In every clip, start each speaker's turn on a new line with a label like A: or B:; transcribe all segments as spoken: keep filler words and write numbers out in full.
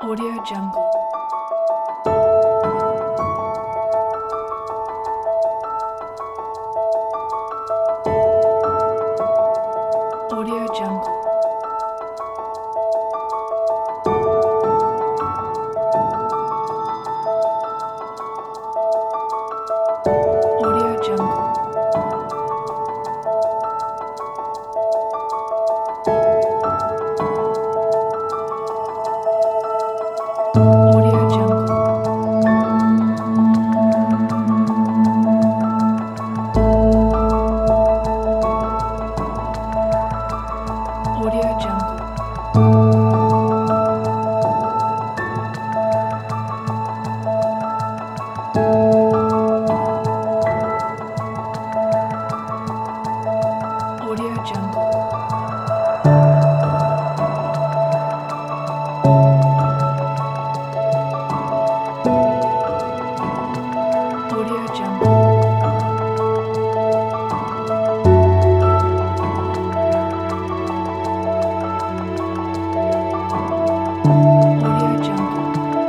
A: Audio Jungle. Audio Jungle. Audio Jungle. Audio Jungle. Audio Jungle. Audio Jungle. Audio Jungle. Audio Jungle.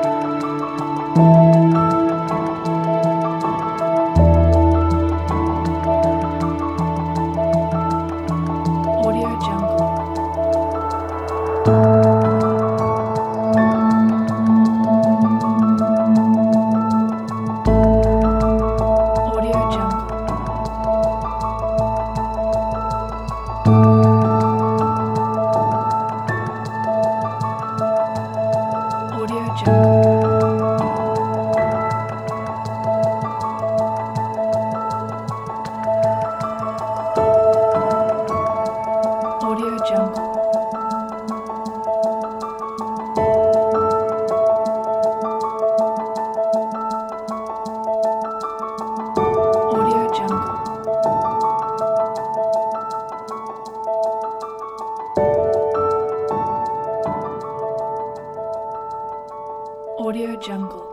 A: Audio Jungle. Audio Jungle. Audio Jungle. Audio Jungle. Audio Jungle. Audio Jungle.